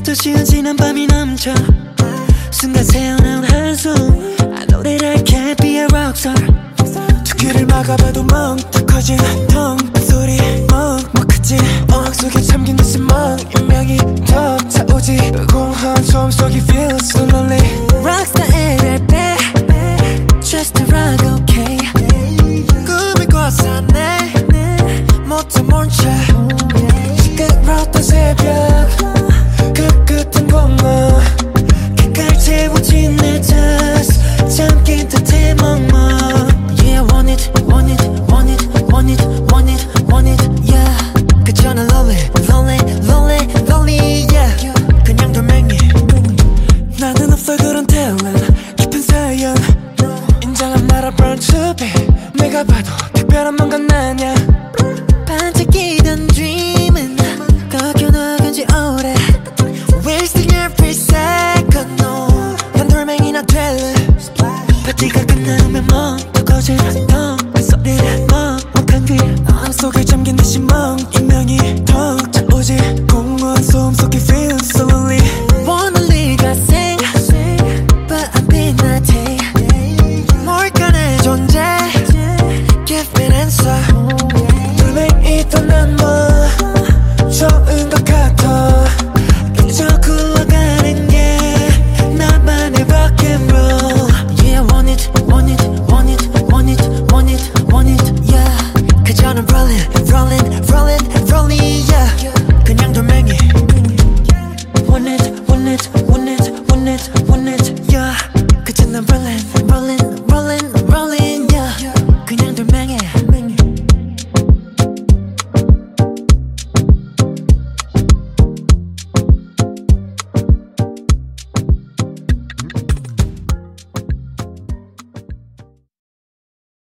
시간 지난 밤이 넘쳐 순간 새어나온 한숨 I know that I can't be a rockstar 두 귀를 막아봐도 멍 커진 텅 소리 멍 뭐 크지 어항 속에 잠긴 웃음 멍 인명이 더